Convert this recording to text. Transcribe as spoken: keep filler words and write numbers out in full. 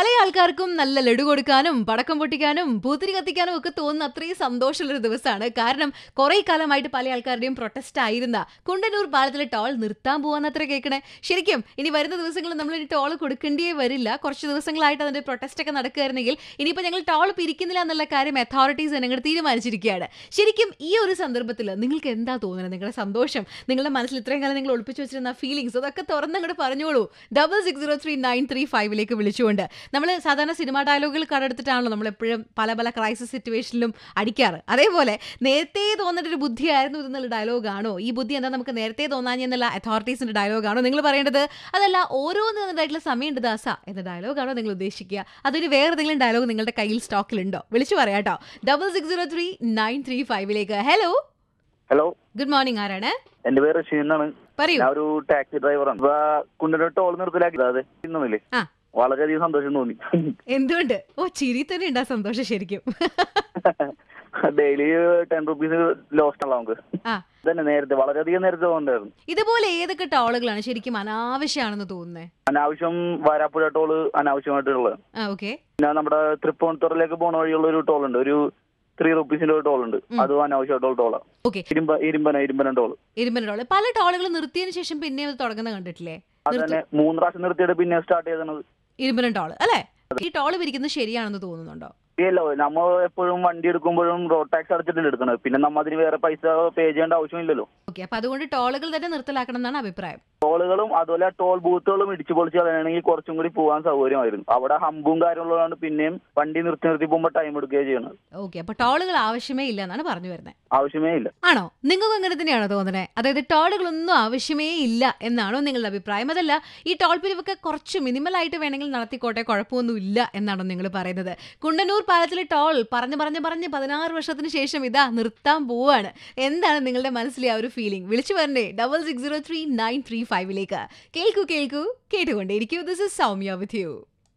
പല ആൾക്കാർക്കും നല്ല ലഡു കൊടുക്കാനും പടക്കം പൊട്ടിക്കാനും പൂത്തിരി കത്തിക്കാനും ഒക്കെ തോന്നുന്ന അത്രയും സന്തോഷമുള്ളൊരു ദിവസമാണ്. കാരണം കുറെ കാലമായിട്ട് പല ആൾക്കാരുടെയും പ്രൊട്ടസ്റ്റ് ആയിരുന്ന കുണ്ടന്നൂർ പാലത്തിലെ ടോൾ നിർത്താൻ പോവാന്നത്ര കേൾക്കണേ. ശരിക്കും ഇനി വരുന്ന ദിവസങ്ങളിൽ നമ്മൾ ഇനി ടോൾ കൊടുക്കേണ്ടിയേ വരില്ല. കുറച്ച് ദിവസങ്ങളായിട്ട് അതിന്റെ പ്രൊട്ടസ്റ്റ് ഒക്കെ നടക്കുകയായിരുന്നെങ്കിൽ ഇനിയിപ്പോൾ ഞങ്ങൾ ടോൾ പിരിക്കുന്നില്ല എന്നുള്ള കാര്യം അതോറിറ്റീസ് ഞങ്ങൾ തീരുമാനിച്ചിരിക്കുകയാണ്. ശരിക്കും ഈ ഒരു സന്ദർഭത്തിൽ നിങ്ങൾക്ക് എന്താ തോന്നുന്നത്? നിങ്ങളുടെ സന്തോഷം, നിങ്ങളുടെ മനസ്സിൽ ഇത്രയും കാലം നിങ്ങൾ ഒളിപ്പിച്ചു വെച്ചിരുന്ന ഫീലിംഗ്സ്, അതൊക്കെ തുറന്നങ്ങോട്ട് പറഞ്ഞോളൂ. Double six zero three nine three ഫൈവിലേക്ക് വിളിച്ചുകൊണ്ട് നമ്മൾ സാധാരണ സിനിമാ ഡയലോഗുകൾ കടെടുത്തിട്ടാണല്ലോ നമ്മൾ എപ്പോഴും പല പല ക്രൈസിസ് സിറ്റുവേഷനിലും അടിക്കാറ്. അതേപോലെ നേരത്തെ തോന്നേണ്ട ഒരു ബുദ്ധിയായിരുന്നു ഇതെന്നുള്ള ഡയലോഗാണോ? ഈ ബുദ്ധി എന്താ നമുക്ക് നേരത്തെ തോന്നാഞ്ഞെന്നുള്ള അതോറിറ്റീസിന്റെ ഡയലോഗാണോ നിങ്ങൾ പറയേണ്ടത്? അതല്ല ഓരോന്ന് എന്നതായിട്ടുള്ള സമയമുണ്ട് ദാസ എന്ന ഡയലോഗാണോ നിങ്ങൾ ഉദ്ദേശിക്കുക? അതൊരു വേറെ ഏതെങ്കിലും ഡയലോഗ് നിങ്ങളുടെ കയ്യിൽ സ്റ്റോക്കിലുണ്ടോ? വിളിച്ചു പറയാട്ടോ. Double six zero three nine three ഫൈവിലേക്ക്. Hello hello, good morning. ആരാണ്? എന്റെ പേര് റഷീദ് എന്നാണ്. പറയൂ. ഞാൻ ഒരു ടാക്സി ഡ്രൈവറാണ്. ഇപ്പൊ കുണ്ടന്നൂർ ടോൾ നിർത്തലാക്കി അതെ ഇന്നൊന്നില്ലേ, ആ വളരെയധികം സന്തോഷം തോന്നി. എന്തുകൊണ്ട്? ഓ, ചിരി തന്നെ ഉണ്ടാ സന്തോഷം ശരിക്കും. ഡെയിലി ടെൻ റുപ്പീസ് ലോസ്റ്റ് ആണല്ലോ നമുക്ക്. ആ തന്നെ നേരത്തെ വളരെയധികം നേരത്തെ തോന്നുന്നുണ്ടായിരുന്നു. ഇതുപോലെ ഏതൊക്കെ ടോളുകളാണ് ശരിക്കും അനാവശ്യമാണെന്ന് തോന്നുന്നത്? അനാവശ്യം വാരാപ്പുഴ ടോള് അനാവശ്യമായിട്ടുള്ളത്. ആ ഓക്കെ. പിന്നെ നമ്മുടെ തൃപ്പൂണിത്തുറയിലേക്ക് പോണ വഴിയുള്ള ഒരു ടോൾ ഉണ്ട്, ഒരു ത്രീ റുപ്പീസിന്റെ ഒരു ടോൾ ഉണ്ട്, അതും അനാവശ്യമായിട്ടുള്ള ടോളാ. ഓക്കെ. ഇരുമ്പ ഇരുമ്പന ഇരുമ്പന ടോള് ഇരുമ്പന ടോള് പല ടോളുകൾ നിർത്തിയതിനു ശേഷം പിന്നെ അത് തുടങ്ങുന്ന കണ്ടിട്ടില്ലേ? അത് തന്നെ മൂന്ന് പ്രാവശ്യം നിർത്തിയിട്ട് പിന്നെ സ്റ്റാർട്ട് ചെയ്തത് ഇരുമ്പന ടോള് അല്ലേ? ഈ ടോള് പിരിക്കുന്നത് ശരിയാണെന്ന് തോന്നുന്നുണ്ടോ? ഇല്ലല്ലോ, നമ്മൾ എപ്പോഴും വണ്ടി എടുക്കുമ്പോഴും റോഡ് ടാക്സ് അടച്ചിട്ടല്ലേ എടുക്കണത്. പിന്നെ നമ്മൾ അതിന് വേറെ പൈസ പേ ചെയ്യേണ്ട ആവശ്യമില്ലല്ലോ. ഓക്കെ, അപ്പൊ അതുകൊണ്ട് ടോളുകൾ തന്നെ നിർത്തലാക്കണം എന്നാണ് അഭിപ്രായം. ടോളുകളും അതുപോലെ ടോൾ ബൂത്തുകളും ഇടിച്ചു പൊളിച്ച് കളയണമെങ്കിൽ കുറച്ചും കൂടി പോകാൻ സൗകര്യമായിരുന്നു. അവിടെ ഹമ്പും കാര്യമുള്ളതാണ്, പിന്നെയും വണ്ടി നിർത്തി നിർത്തി പോകുമ്പോൾ ടൈം എടുക്കുകയാണ് ചെയ്യുന്നത്. ഓക്കെ, അപ്പൊ ടോളുകൾ ആവശ്യമേ ഇല്ല എന്നാണ് പറഞ്ഞു വരുന്നത്. ആവശ്യമേ ഇല്ല. ആണോ? നിങ്ങൾക്ക് അങ്ങനെ തന്നെയാണോ തോന്നുന്നത്? അതായത് ടോളുകളൊന്നും ആവശ്യമേ ഇല്ല എന്നാണോ നിങ്ങളുടെ അഭിപ്രായം? അതല്ല ഈ ടോൾ പിരിവൊക്കെ കുറച്ച് മിനിമൽ ആയിട്ട് വേണമെങ്കിൽ നടത്തിക്കോട്ടെ, കുഴപ്പമൊന്നും ഇല്ല എന്നാണോ നിങ്ങൾ പറയുന്നത്? കുണ്ടന്നൂർ പാലത്തിലെ ടോൾ പറഞ്ഞു പറഞ്ഞ് പറഞ്ഞ് പതിനാറ് വർഷത്തിന് ശേഷം ഇതാ നിർത്താൻ പോവാണ്. എന്താണ് നിങ്ങളുടെ മനസ്സിലെ ആ ഒരു ഫീലിംഗ്? വിളിച്ചു പറഞ്ഞേ double six zero three nine three ഫൈവിലേക്ക്. കേൾക്കൂ കേൾക്കൂ കേട്ടുകൊണ്ടേയിരിക്കൂ. This is Soumya with U.